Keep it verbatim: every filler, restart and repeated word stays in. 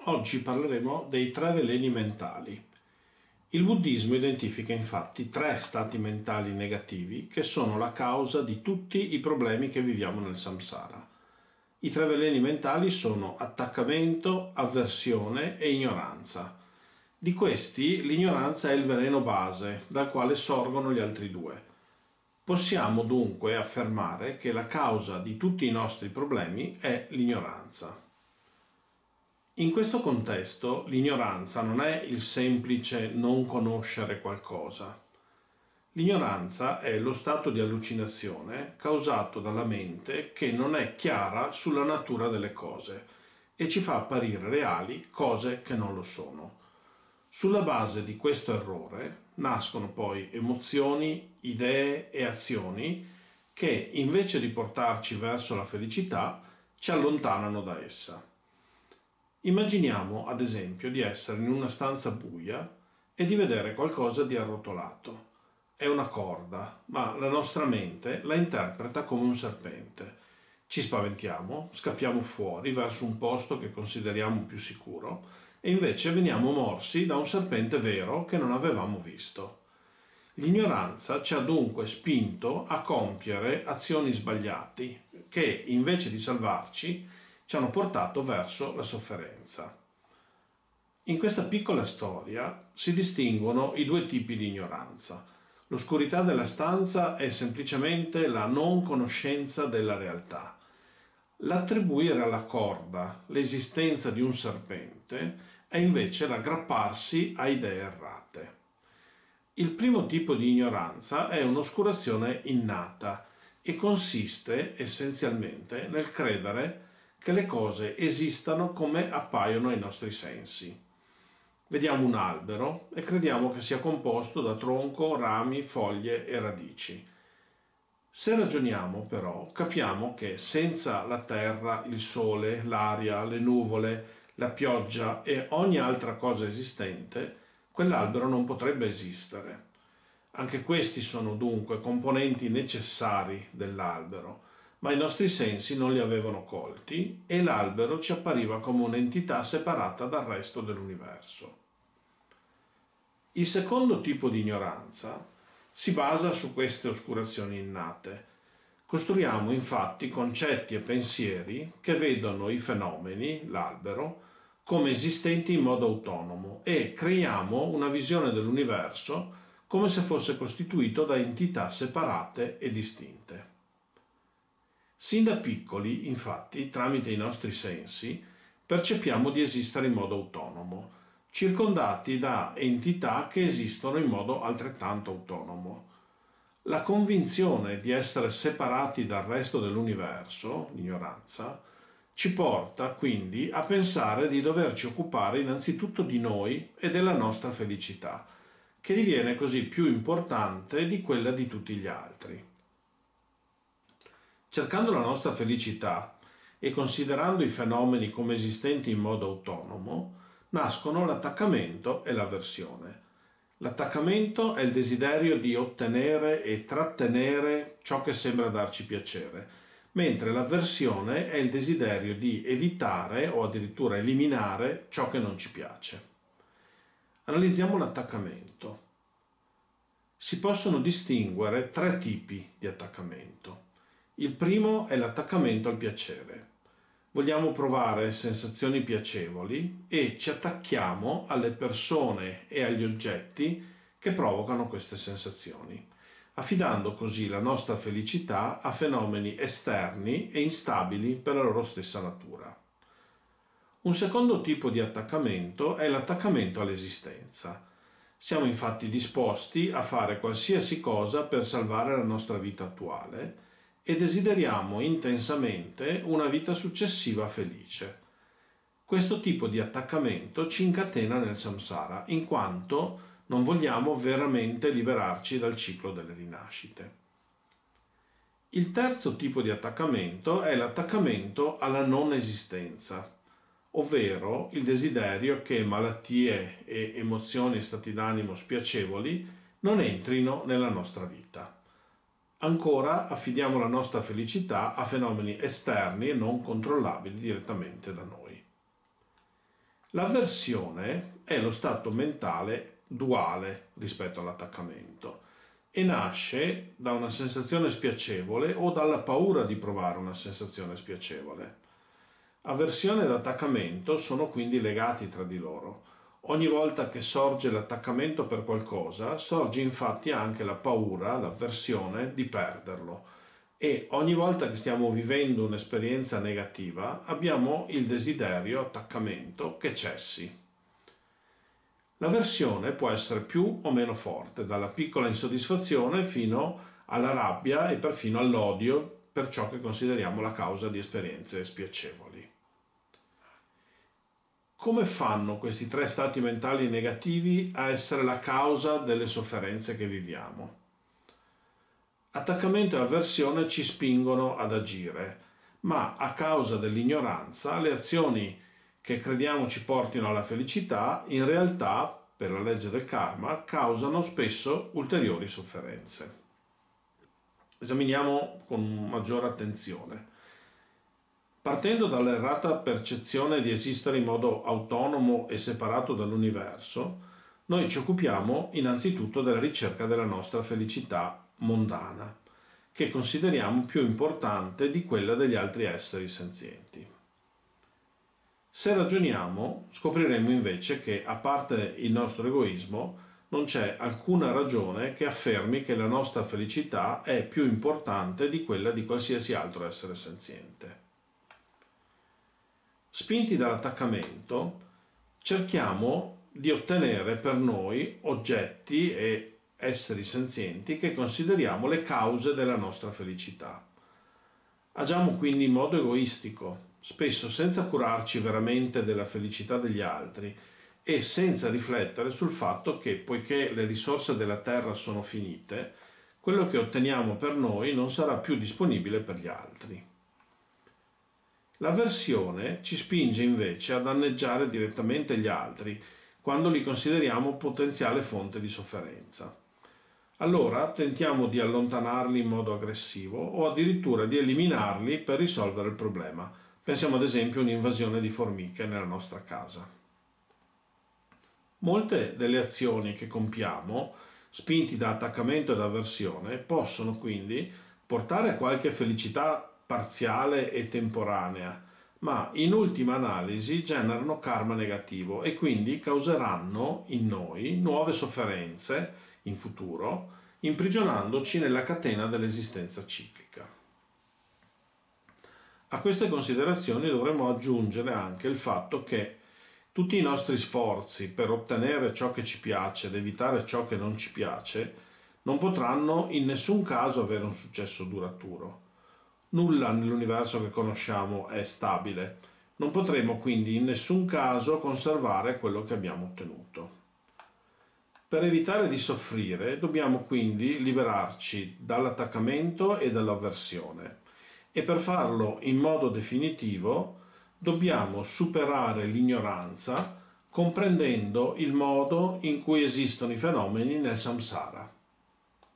Oggi parleremo dei tre veleni mentali. Il buddismo identifica infatti tre stati mentali negativi che sono la causa di tutti i problemi che viviamo nel samsara. I tre veleni mentali sono attaccamento, avversione e ignoranza. Di questi, l'ignoranza è il veleno base, dal quale sorgono gli altri due. Possiamo dunque affermare che la causa di tutti i nostri problemi è l'ignoranza. In questo contesto, l'ignoranza non è il semplice non conoscere qualcosa. L'ignoranza è lo stato di allucinazione causato dalla mente che non è chiara sulla natura delle cose e ci fa apparire reali cose che non lo sono. Sulla base di questo errore nascono poi emozioni, idee e azioni che, invece di portarci verso la felicità, ci allontanano da essa. Immaginiamo, ad esempio, di essere in una stanza buia e di vedere qualcosa di arrotolato. È una corda, ma la nostra mente la interpreta come un serpente. Ci spaventiamo, scappiamo fuori verso un posto che consideriamo più sicuro e invece veniamo morsi da un serpente vero che non avevamo visto. L'ignoranza ci ha dunque spinto a compiere azioni sbagliate che, invece di salvarci, ci hanno portato verso la sofferenza. In questa piccola storia si distinguono i due tipi di ignoranza. L'oscurità della stanza è semplicemente la non conoscenza della realtà. L'attribuire alla corda l'esistenza di un serpente è invece l'aggrapparsi a idee errate. Il primo tipo di ignoranza è un'oscurazione innata e consiste essenzialmente nel credere che le cose esistano come appaiono ai nostri sensi. Vediamo un albero e crediamo che sia composto da tronco, rami, foglie e radici. Se ragioniamo però, capiamo che senza la terra, il sole, l'aria, le nuvole, la pioggia e ogni altra cosa esistente, quell'albero non potrebbe esistere. Anche questi sono dunque componenti necessari dell'albero, ma i nostri sensi non li avevano colti e l'albero ci appariva come un'entità separata dal resto dell'universo. Il secondo tipo di ignoranza si basa su queste oscurazioni innate. Costruiamo infatti concetti e pensieri che vedono i fenomeni, l'albero, come esistenti in modo autonomo e creiamo una visione dell'universo come se fosse costituito da entità separate e distinte. Sin da piccoli, infatti, tramite i nostri sensi, percepiamo di esistere in modo autonomo, circondati da entità che esistono in modo altrettanto autonomo. La convinzione di essere separati dal resto dell'universo, l'ignoranza, ci porta quindi a pensare di doverci occupare innanzitutto di noi e della nostra felicità, che diviene così più importante di quella di tutti gli altri. Cercando la nostra felicità e considerando i fenomeni come esistenti in modo autonomo, nascono l'attaccamento e l'avversione. L'attaccamento è il desiderio di ottenere e trattenere ciò che sembra darci piacere, mentre l'avversione è il desiderio di evitare o addirittura eliminare ciò che non ci piace. Analizziamo l'attaccamento. Si possono distinguere tre tipi di attaccamento. Il primo è l'attaccamento al piacere. Vogliamo provare sensazioni piacevoli e ci attacchiamo alle persone e agli oggetti che provocano queste sensazioni, affidando così la nostra felicità a fenomeni esterni e instabili per la loro stessa natura. Un secondo tipo di attaccamento è l'attaccamento all'esistenza. Siamo infatti disposti a fare qualsiasi cosa per salvare la nostra vita attuale e desideriamo intensamente una vita successiva felice. Questo tipo di attaccamento ci incatena nel samsara, in quanto non vogliamo veramente liberarci dal ciclo delle rinascite. Il terzo tipo di attaccamento è l'attaccamento alla non esistenza, ovvero il desiderio che malattie e emozioni e stati d'animo spiacevoli non entrino nella nostra vita. Ancora affidiamo la nostra felicità a fenomeni esterni e non controllabili direttamente da noi. L'avversione è lo stato mentale duale rispetto all'attaccamento e nasce da una sensazione spiacevole o dalla paura di provare una sensazione spiacevole. Avversione ed attaccamento sono quindi legati tra di loro. Ogni volta che sorge l'attaccamento per qualcosa, sorge infatti anche la paura, l'avversione di perderlo. E ogni volta che stiamo vivendo un'esperienza negativa, abbiamo il desiderio, attaccamento, che cessi. L'avversione può essere più o meno forte, dalla piccola insoddisfazione fino alla rabbia e perfino all'odio per ciò che consideriamo la causa di esperienze spiacevoli. Come fanno questi tre stati mentali negativi a essere la causa delle sofferenze che viviamo? Attaccamento e avversione ci spingono ad agire, ma a causa dell'ignoranza le azioni che crediamo ci portino alla felicità, in realtà, per la legge del karma, causano spesso ulteriori sofferenze. Esaminiamo con maggiore attenzione. Partendo dall'errata percezione di esistere in modo autonomo e separato dall'universo, noi ci occupiamo innanzitutto della ricerca della nostra felicità mondana, che consideriamo più importante di quella degli altri esseri senzienti. Se ragioniamo, scopriremo invece che, a parte il nostro egoismo, non c'è alcuna ragione che affermi che la nostra felicità è più importante di quella di qualsiasi altro essere senziente. Spinti dall'attaccamento, cerchiamo di ottenere per noi oggetti e esseri senzienti che consideriamo le cause della nostra felicità. Agiamo quindi in modo egoistico, spesso senza curarci veramente della felicità degli altri e senza riflettere sul fatto che, poiché le risorse della terra sono finite, quello che otteniamo per noi non sarà più disponibile per gli altri. L'avversione ci spinge invece a danneggiare direttamente gli altri quando li consideriamo potenziale fonte di sofferenza. Allora tentiamo di allontanarli in modo aggressivo o addirittura di eliminarli per risolvere il problema. Pensiamo ad esempio a un'invasione di formiche nella nostra casa. Molte delle azioni che compiamo, spinti da attaccamento ed avversione, possono quindi portare a qualche felicità parziale e temporanea, ma in ultima analisi generano karma negativo e quindi causeranno in noi nuove sofferenze in futuro, imprigionandoci nella catena dell'esistenza ciclica. A queste considerazioni dovremmo aggiungere anche il fatto che tutti i nostri sforzi per ottenere ciò che ci piace ed evitare ciò che non ci piace non potranno in nessun caso avere un successo duraturo. Nulla nell'universo che conosciamo è stabile. Non potremo quindi in nessun caso conservare quello che abbiamo ottenuto. Per evitare di soffrire, dobbiamo quindi liberarci dall'attaccamento e dall'avversione. E per farlo in modo definitivo, dobbiamo superare l'ignoranza comprendendo il modo in cui esistono i fenomeni nel samsara.